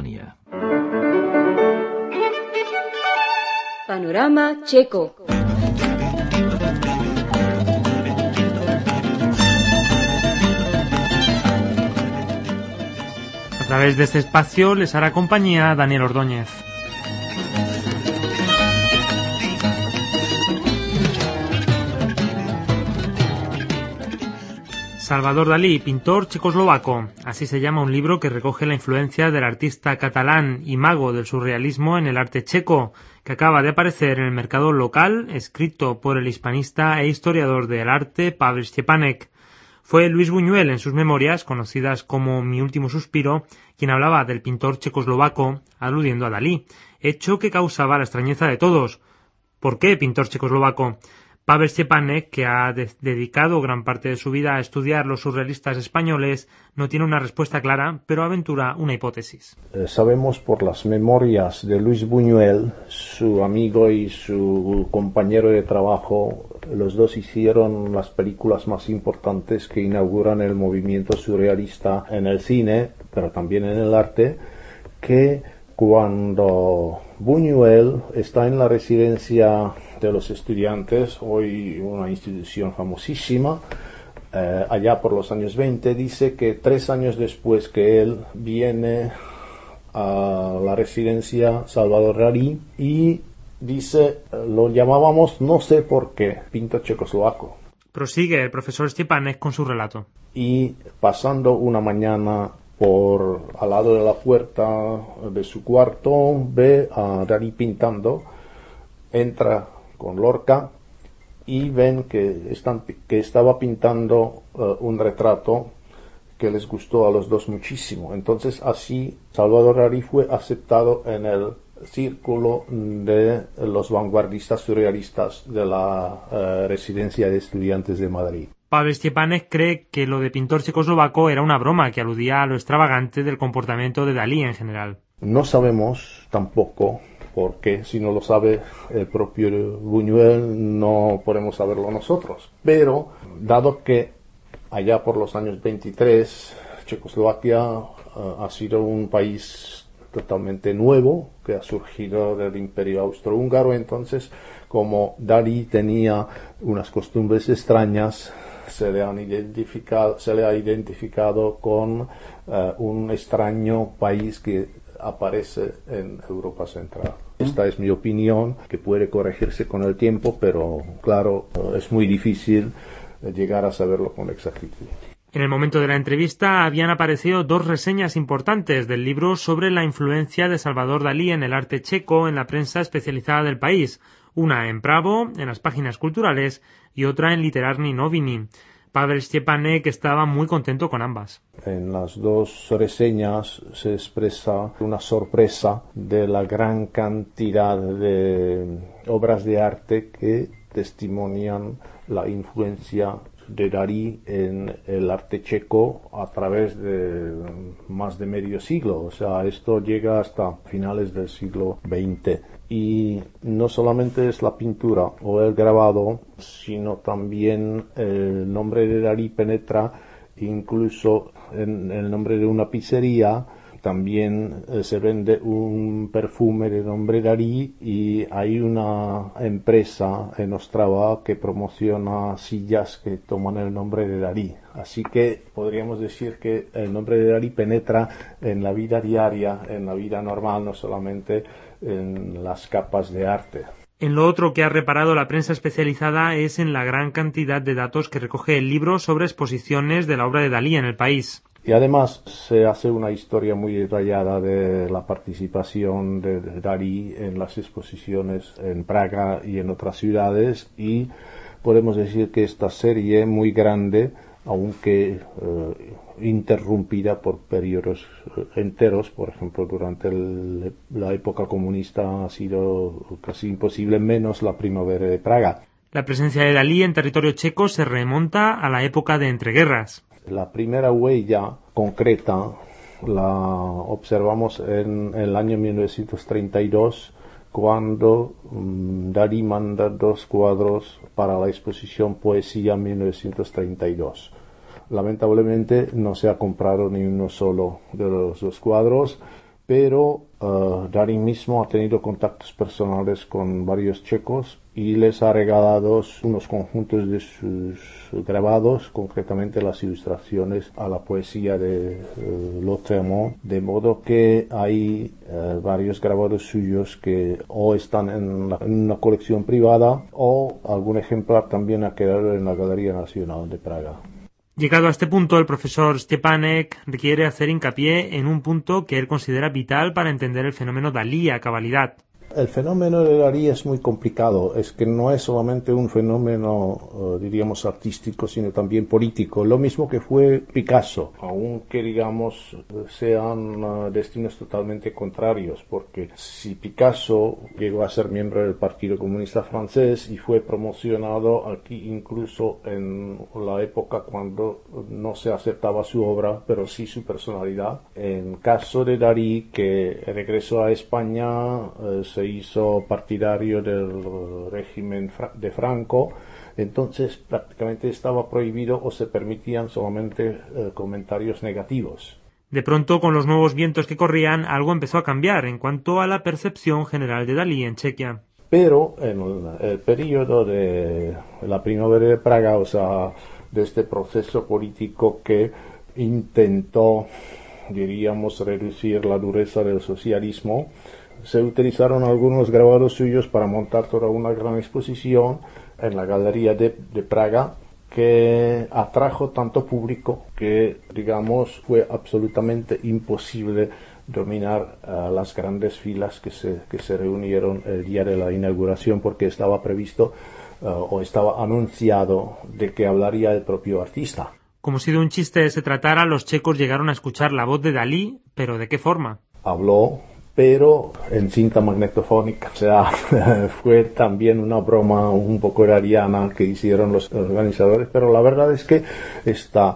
compañía. Panorama Checo. A través de este espacio les hará compañía Daniel Ordóñez. Salvador Dalí, pintor checoslovaco. Así se llama un libro que recoge la influencia del artista catalán y mago del surrealismo en el arte checo, que acaba de aparecer en el mercado local, escrito por el hispanista e historiador del arte Pavel Stepanek. Fue Luis Buñuel, en sus memorias, conocidas como Mi último suspiro, quien hablaba del pintor checoslovaco, aludiendo a Dalí, hecho que causaba la extrañeza de todos. ¿Por qué pintor checoslovaco? Pavel Stepanek, que ha dedicado gran parte de su vida a estudiar los surrealistas españoles, no tiene una respuesta clara, pero aventura una hipótesis. Sabemos por las memorias de Luis Buñuel, su amigo y su compañero de trabajo, los dos hicieron las películas más importantes que inauguran el movimiento surrealista en el cine, pero también en el arte, que cuando Buñuel está en la residencia de los estudiantes, hoy una institución famosísima, allá por los años 20, dice que 3 años después que él viene a la residencia Salvador Dalí y dice, lo llamábamos, no sé por qué, pintor checoslovaco. Prosigue el profesor Stepanek con su relato. Y pasando una mañana al lado de la puerta de su cuarto, ve a Dalí pintando, entra con Lorca y ven que estaba pintando un retrato que les gustó a los dos muchísimo. Entonces así Salvador Dalí fue aceptado en el círculo de los vanguardistas surrealistas de la residencia de estudiantes de Madrid. Pavel Stepanek cree que lo de pintor checoslovaco era una broma que aludía a lo extravagante del comportamiento de Dalí en general. No sabemos tampoco, porque si no lo sabe el propio Buñuel, no podemos saberlo nosotros. Pero, dado que allá por los años 23, Checoslovaquia ha sido un país totalmente nuevo, que ha surgido del Imperio Austrohúngaro, entonces, como Dalí tenía unas costumbres extrañas, se le ha identificado con un extraño país que aparece en Europa Central. Esta es mi opinión, que puede corregirse con el tiempo, pero claro, es muy difícil llegar a saberlo con exactitud. En el momento de la entrevista habían aparecido 2 reseñas importantes del libro sobre la influencia de Salvador Dalí en el arte checo en la prensa especializada del país, una en Pravo, en las páginas culturales, y otra en Literarny Noviny. Pavel Stepanek estaba muy contento con ambas. En las 2 reseñas se expresa una sorpresa de la gran cantidad de obras de arte que testimonian la influencia de Dalí en el arte checo a través de más de medio siglo. O sea, esto llega hasta finales del siglo XX. Y no solamente es la pintura o el grabado, sino también el nombre de Dalí penetra incluso en el nombre de una pizzería. También se vende un perfume de nombre Dalí y hay una empresa en Ostrava que promociona sillas que toman el nombre de Dalí. Así que podríamos decir que el nombre de Dalí penetra en la vida diaria, en la vida normal, no solamente en las capas de arte. En lo otro que ha reparado la prensa especializada es en la gran cantidad de datos que recoge el libro sobre exposiciones de la obra de Dalí en el país. Y además se hace una historia muy detallada de la participación de Dalí en las exposiciones en Praga y en otras ciudades, y podemos decir que esta serie muy grande, aunque interrumpida por periodos enteros, por ejemplo durante la época comunista ha sido casi imposible, menos la primavera de Praga. La presencia de Dalí en territorio checo se remonta a la época de entreguerras. La primera huella concreta la observamos en el año 1932, cuando Dalí manda 2 cuadros para la exposición Poesía 1932. Lamentablemente no se ha comprado ni uno solo de los 2 cuadros, pero Dalí mismo ha tenido contactos personales con varios checos y les ha regalado unos conjuntos de sus grabados, concretamente las ilustraciones a la poesía de Lautréamont, de modo que hay varios grabados suyos que o están en una colección privada o algún ejemplar también ha quedado en la Galería Nacional de Praga. Llegado a este punto, el profesor Stepanek requiere hacer hincapié en un punto que él considera vital para entender el fenómeno Dalí a cabalidad. El fenómeno de Dalí es muy complicado, es que no es solamente un fenómeno, diríamos, artístico, sino también político, lo mismo que fue Picasso, aunque, digamos, sean destinos totalmente contrarios, porque si Picasso llegó a ser miembro del Partido Comunista Francés y fue promocionado aquí incluso en la época cuando no se aceptaba su obra, pero sí su personalidad, en caso de Dalí, que regresó a España, se hizo partidario del régimen de Franco, entonces prácticamente estaba prohibido o se permitían solamente comentarios negativos. De pronto, con los nuevos vientos que corrían, algo empezó a cambiar en cuanto a la percepción general de Dalí en Chequia. Pero en el periodo de la primavera de Praga, o sea, de este proceso político que intentó, diríamos, reducir la dureza del socialismo, se utilizaron algunos grabados suyos para montar toda una gran exposición en la Galería de Praga que atrajo tanto público que, digamos, fue absolutamente imposible dominar las grandes filas que se reunieron el día de la inauguración porque estaba previsto o estaba anunciado de que hablaría el propio artista. Como si de un chiste se tratara, los checos llegaron a escuchar la voz de Dalí, pero ¿de qué forma? Habló, pero en cinta magnetofónica. O sea, fue también una broma un poco rariana que hicieron los organizadores, pero la verdad es que esta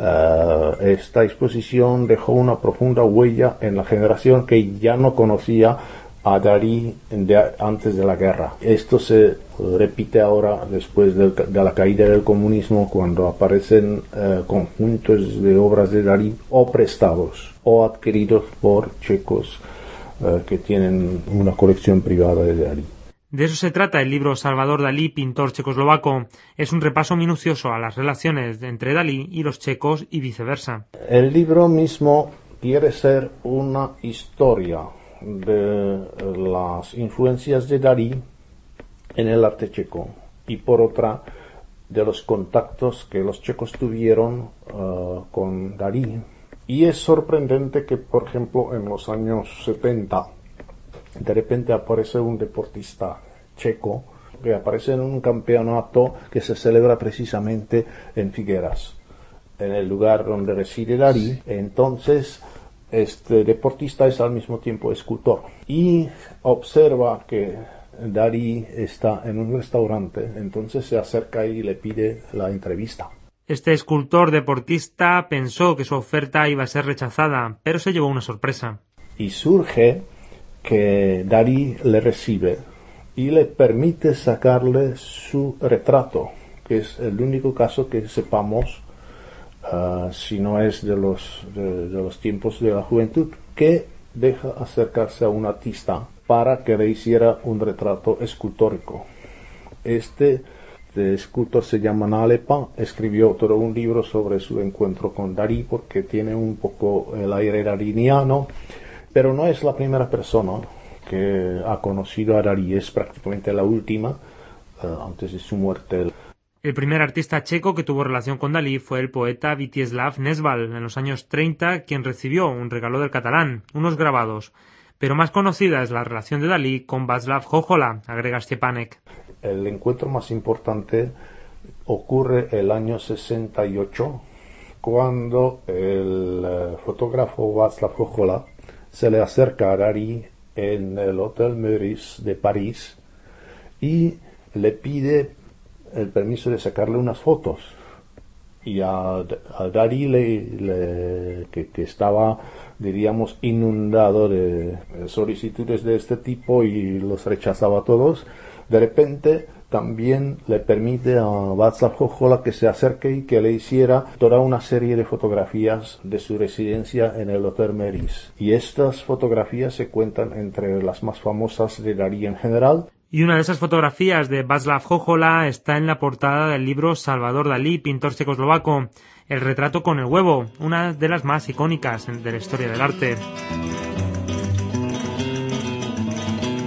exposición dejó una profunda huella en la generación que ya no conocía a Dalí antes de la guerra. Esto se repite ahora después de la caída del comunismo, cuando aparecen conjuntos de obras de Dalí o prestados o adquiridos por checos que tienen una colección privada de Dalí. De eso se trata el libro Salvador Dalí, pintor checoslovaco. Es un repaso minucioso a las relaciones entre Dalí y los checos y viceversa. El libro mismo quiere ser una historia de las influencias de Dalí en el arte checo y por otra de los contactos que los checos tuvieron con Dalí. Y es sorprendente que, por ejemplo, en los años 70, de repente aparece un deportista checo que aparece en un campeonato que se celebra precisamente en Figueras, en el lugar donde reside Dalí. Entonces, este deportista es al mismo tiempo escultor y observa que Dalí está en un restaurante, entonces se acerca y le pide la entrevista. Este escultor deportista pensó que su oferta iba a ser rechazada, pero se llevó una sorpresa. Y surge que Dalí le recibe y le permite sacarle su retrato, que es el único caso que sepamos, si no es de los tiempos de la juventud, que deja acercarse a un artista para que le hiciera un retrato escultórico. Este escultor se llama Nalepa, escribió todo un libro sobre su encuentro con Dalí porque tiene un poco el aire daliniano, pero no es la primera persona que ha conocido a Dalí, es prácticamente la última, antes de su muerte. El primer artista checo que tuvo relación con Dalí fue el poeta Vítězslav Nezval, en los años 30, quien recibió un regalo del catalán, unos grabados. Pero más conocida es la relación de Dalí con Václav Hájala, agrega Stepanek. El encuentro más importante ocurre el año 68, cuando el fotógrafo Václav Hájala se le acerca a Dalí en el Hotel Meurice de París y le pide el permiso de sacarle unas fotos. Y a Dalí, que estaba, diríamos, inundado de solicitudes de este tipo y los rechazaba todos, de repente también le permite a Václav Chochola que se acerque y que le hiciera toda una serie de fotografías de su residencia en el Hotel Meris. Y estas fotografías se cuentan entre las más famosas de Dalí en general. Y una de esas fotografías de Václav Chochola está en la portada del libro Salvador Dalí, pintor checoslovaco, El retrato con el huevo, una de las más icónicas de la historia del arte.